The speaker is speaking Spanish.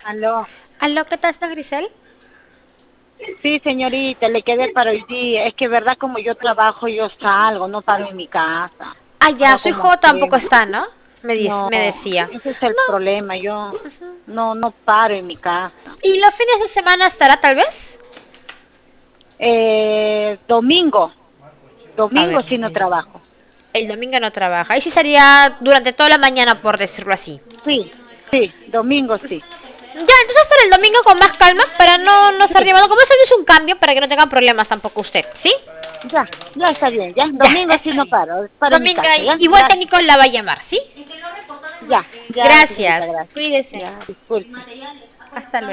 Aló. Aló, ¿qué tal, está Grisel? Sí, señorita, le quedé para hoy día. Es que, verdad, como yo trabajo, yo salgo, no paro en mi casa. Ah, No ya, veo su cómo hijo tampoco hacemos. está, ¿no? No, Me decía. ese es el No. problema. Yo Ujú. no paro en mi casa. ¿Y los fines de semana estará tal vez? Domingo. A Domingo ver, sí no trabajo. el domingo no trabaja. Ahí sí sería durante toda la mañana, por decirlo así. Sí, sí, domingo sí. Ya, entonces para el domingo con más calma, para no estar Sí, llevando, como eso es un cambio, para que no tenga problemas tampoco usted, ¿sí? ya está bien, ya. Ya, Domingo sí está no bien. paro en mi Domingo, casa, ¿ya? igual Gracias. técnico la va a llamar, ¿sí? Ya, señorita, Gracias. gracias. Cuídese. Ya, disculpe. Hasta luego.